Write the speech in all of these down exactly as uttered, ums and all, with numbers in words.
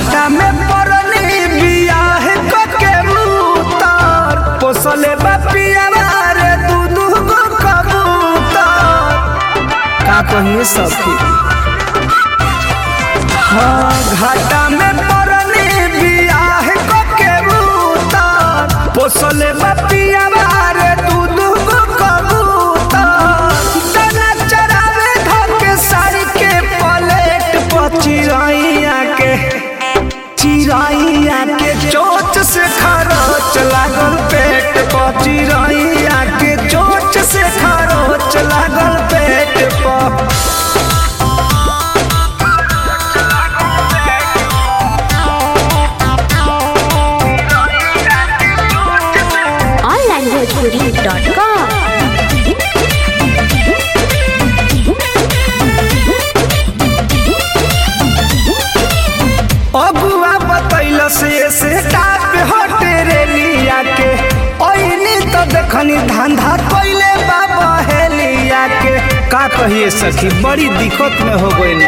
घाटा में परनी बियाह के मुतार पोसले बापिया रे दू दू गो कबूतर का कहिए सबके। हाँ घाटा में परनी बियाह के मुतार पोसले बापिया रे दू दू गो कबूतर दाना चरावे धके साड़ी के पलेट पर चिरैया के चिरैया के चोच से खरोच लागल पेट पर चिरैया के चोच से खरोच लागल पेट पर। Online Bhojpuri dot com. अगुआ बतैल से से टाप हटे रे लिया के ओइनी तो देखनी धंधा कइले बाबा हेलिया के का कहिए सखी बड़ी दिक्कत में हो गइल।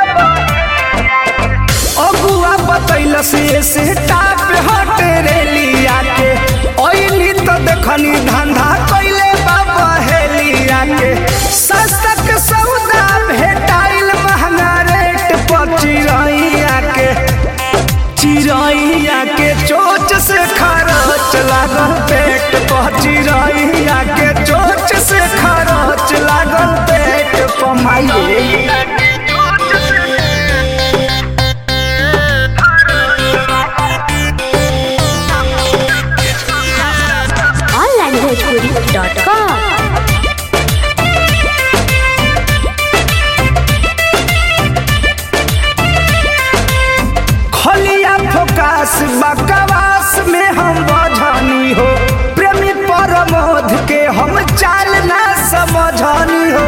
अगुआ बतैल से से टाप हटे रे लिया के ओइनी तो देखनी धंधा कइले बाबा हेलिया के सस्ता के सौदा भेटाइल महंगा रेट पर चिरैया के चिरैया के चोच से खरोच लागल पेट पर चिरैया के चोच से खरोच लागल पेट पर माइए। Online Bhojpuri dot com. खलिया फोकास बकवास में हम बझनी हो प्रेमी परमोध के हम चाल ना समझनी हो।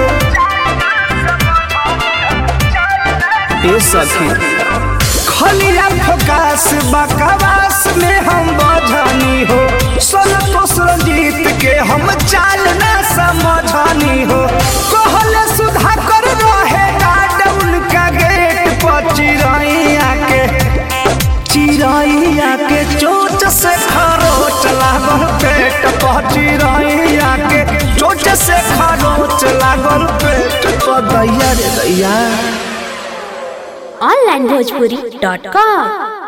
ए सखी खलिया फोकास बकवास में हम बझनी हो सोन पोसल जीत के हम चाल ना समझनी हो। कहले सुधा कर रहे गार्ड उनका गेट पर चिरैया के चिरैया के चोच से खरोच लागल पेट पर चिरैया के चोच से खरोच लागल पेट पर दैया रे दैया। Online Bhojpuri dot com.